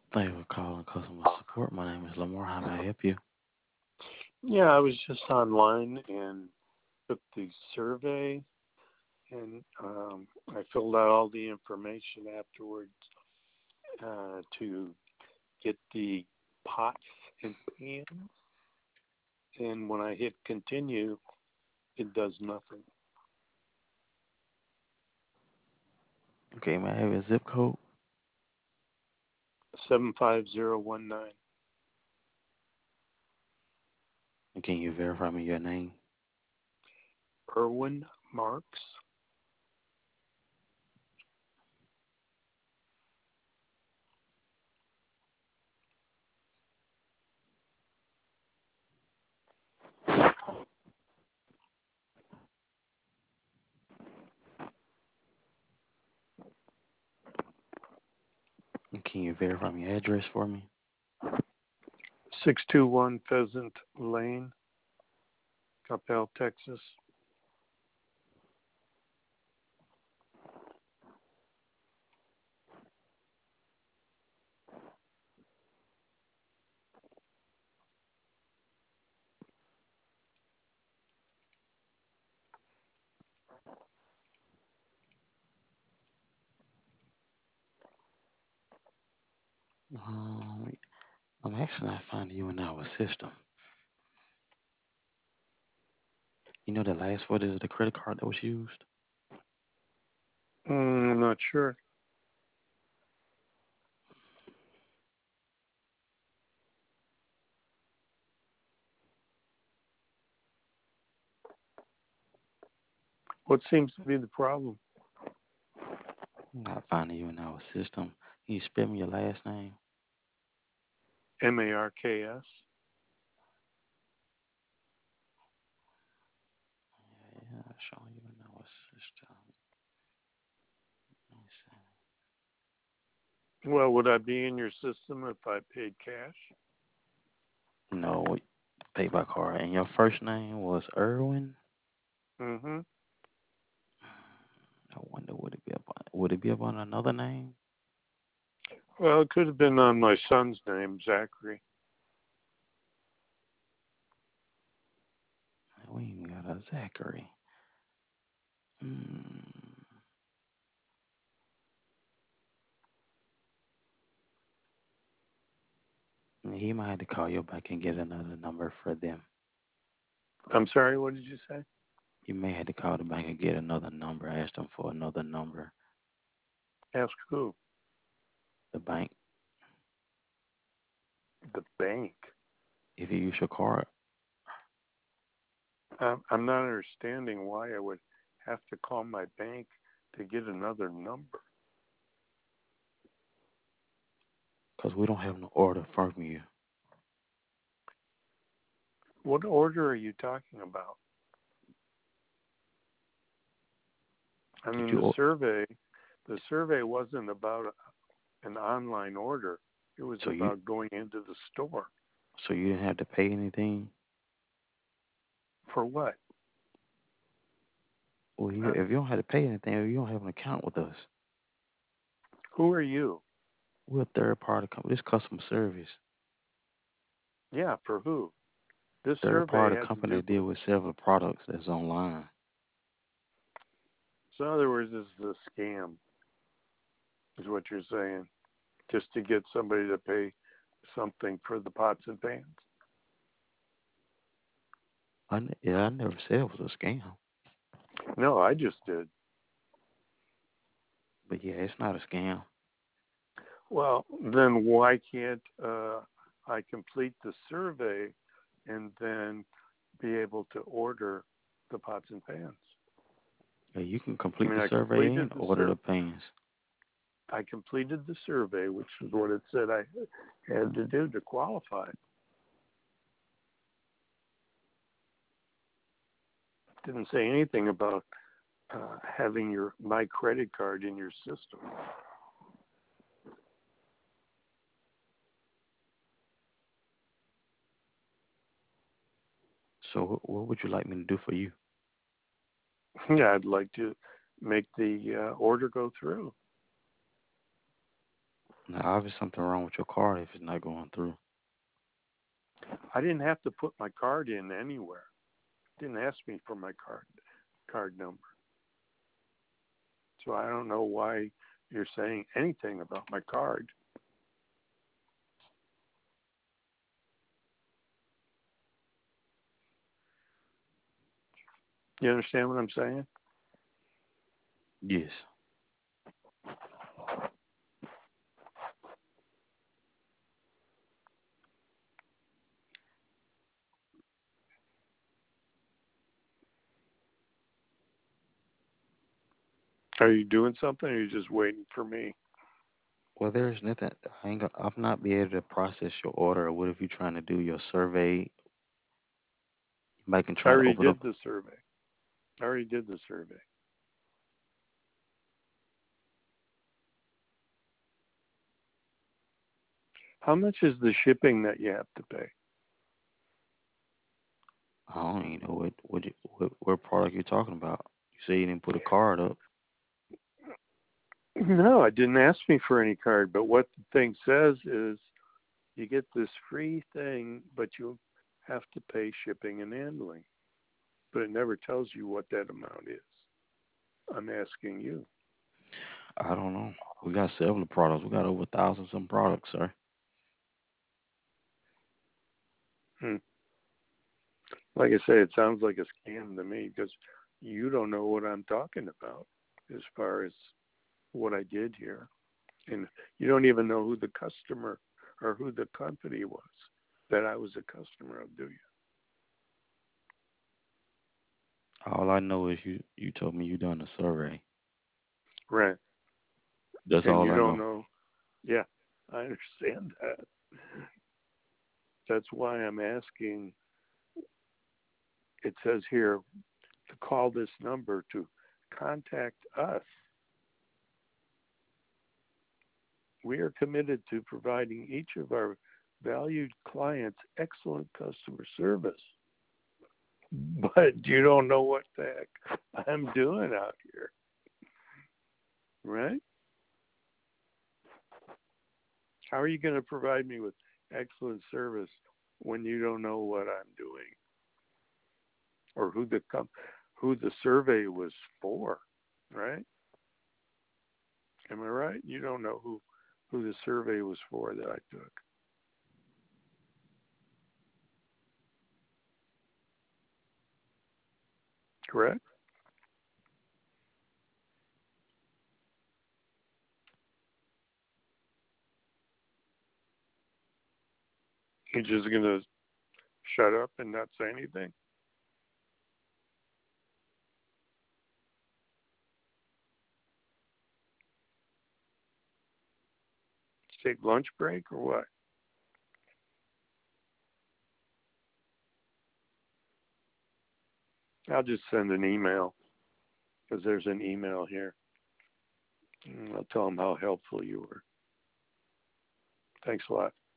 Thank you for calling customer support. My name is Lamar. How may I help you? Yeah, I was just online and took the survey, and I filled out all the information afterwards to get the pots and pans. And when I hit continue, it does nothing. Okay, may I have your zip code? 75019. And can you verify me your name? Irwin Marks. And can you verify my address for me? 621 Pheasant Lane, Coppell, Texas. Um, I'm actually not finding you in our system. You know the last four digits of the credit card that was used? I'm not sure. What seems to be the problem? I'm not finding you in our system. Can you spell me your last name? Marks. Yeah, showing you in our system. Let me see. Well, would I be in your system if I paid cash? No, pay by card. And your first name was Irwin? Mm-hmm. I wonder would it be up on another name? Well, it could have been on my son's name, Zachary. We even got a Zachary. Hmm. He might have to call you back and get another number for them. I'm sorry, what did you say? You may have to call the bank and get another number. Ask them for another number. Ask who? The bank, The bank. if you use your card, I'm not understanding why I would have to call my bank to get another number. because we don't have no order from you. What order are you talking about? I Did mean, you? the survey wasn't about an online order. It was So you about going into the store. so you didn't have to pay anything. For what? Well, Uh, if you don't have to pay anything, you don't have an account with us. who are you? We're a third party company. This customer service. Yeah, for who? This Third survey party had to company do that with. deal with several products that's online. So, in other words, this is a scam, is what you're saying, just to get somebody to pay something for the pots and pans. I never said it was a scam. No, I just did. But yeah, it's not a scam. Well, then why can't I complete the survey and then be able to order the pots and pans? Yeah, you can I complete mean, the survey and order the pans. I completed the survey, which is what it said I had to do to qualify. Didn't say anything about having my credit card in your system. So what would you like me to do for you? Yeah, I'd like to make the order go through. Now, obviously, something wrong with your card if it's not going through. I didn't have to put my card in anywhere. It didn't ask me for my card number. So I don't know why you're saying anything about my card. You understand what I'm saying? Yes. Are you doing something or are you just waiting for me? Well, there's nothing. I'm not be able to process your order. What if you're trying to do your survey? You might can I try to already open up. did the survey. I already did the survey. How much is the shipping that you have to pay? I don't even know what product you're talking about. You say you didn't put a card up. No, I didn't ask me for any card, but what the thing says is you get this free thing, but you have to pay shipping and handling. But it never tells you what that amount is. I'm asking you. I don't know. We got several products. We got over 1,000 some products, sir. Hmm. Like I say, it sounds like a scam to me because you don't know what I'm talking about as far as what I did here. And you don't even know who the customer or who the company was that I was a customer of, do you? All I know is you told me you done a survey. Right. That's And all you I don't know. know. Yeah, I understand that. That's why I'm asking. It says here to call this number to contact us. We are committed to providing each of our valued clients excellent customer service. But you don't know what the heck I'm doing out here, right? How are you going to provide me with excellent service when you don't know what I'm doing or who the survey was for, right? Am I right? You don't know who the survey was for that I took, correct? You're just going to shut up and not say anything? Take lunch break or what? I'll just send an email because there's an email here. I'll tell them how helpful you were. Thanks a lot.